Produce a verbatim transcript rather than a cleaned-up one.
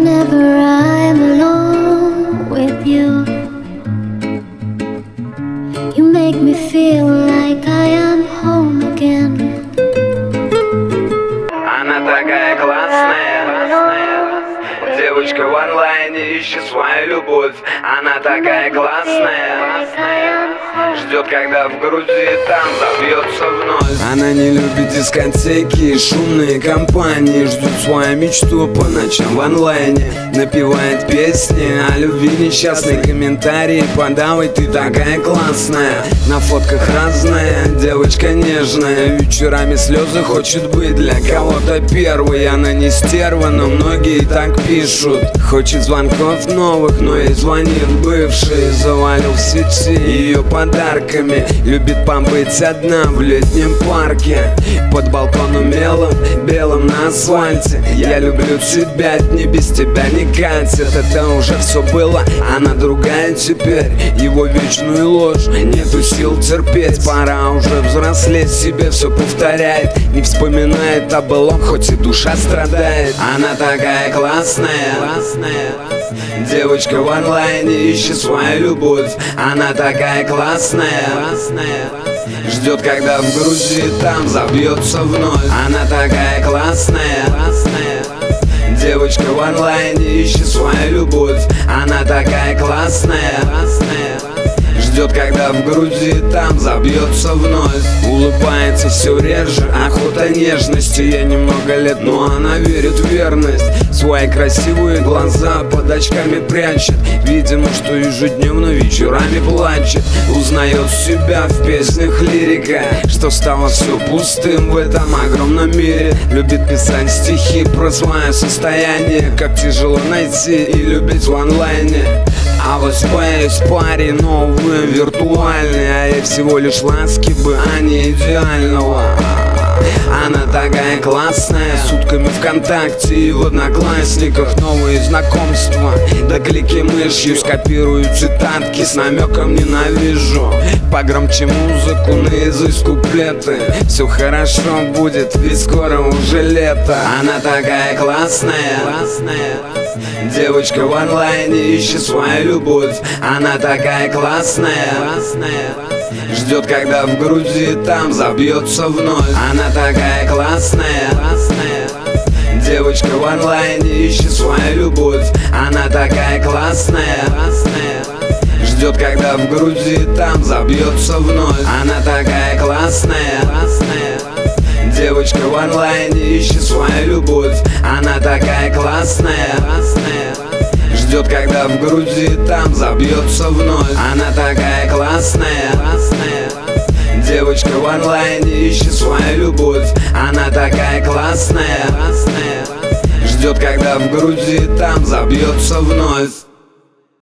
Whenever I'm alone with you, you make me feel like I am home again. Она такая классная, девочка в онлайне ищет свою любовь. Она такая классная, ждет, когда в груди там забьется вновь. Она не любит дискотеки и шумные компании, ждет свою мечту по ночам в онлайне. Напевает песни о любви, несчастные комментарии подавай, ты такая классная. На фотках разная, девочка нежная, вечерами слезы хочет быть для кого-то первой. Она не стерва, но многие так пишут. Хочет звонков новых, но ей звонит бывший. Завалил в сети ее подарками, любит побыть одна в летнем парке. Под балконом белым, белым на асфальте. Я люблю тебя, не без тебя не катит. Это уже все было, она другая теперь. Его вечную ложь, нету сил терпеть. Пора уже взрослеть, себе все повторяет. Не вспоминает о былом, хоть и душа страдает. Она такая классная, девочка в онлайне ищет свою любовь. Она такая классная, ждет, когда в груди там забьется вновь. Она такая классная, девочка в онлайне ищет свою любовь. Она такая классная, ждет, когда в груди там забьется вновь. Улыбается все реже, охота нежности. Я немного лет, но она верит в верность. Свои красивые глаза под очками прячет. Видимо, что ежедневно вечерами плачет. Узнает себя в песнях лирика, что стало все пустым в этом огромном мире. Любит писать стихи про свое состояние, как тяжело найти и любить в онлайне. А вот спаюсь паре новые, виртуальные, а я всего лишь ласки бы, а не идеального. Она такая классная, сутками ВКонтакте и в Одноклассниках новые знакомства. Да клики мышью скопирую цитатки с намеком ненавижу. Погромче музыку, наизусть куплеты. Все хорошо будет, ведь скоро уже лето. Она такая классная, девочка в онлайне ищет свою любовь. Она такая классная, ждет, когда в груди там забьется вновь. Она такая классная, девочка в онлайне ищет свою любовь. Она такая классная, ждет, когда в груди там забьется вновь. Она такая классная, девочка в онлайне ищет свою любовь. Она такая классная, ждет, когда в груди там забьется вновь. Она такая классная, девочка в онлайне ищет свою любовь. Она такая классная, ждет, когда в груди там забьется вновь.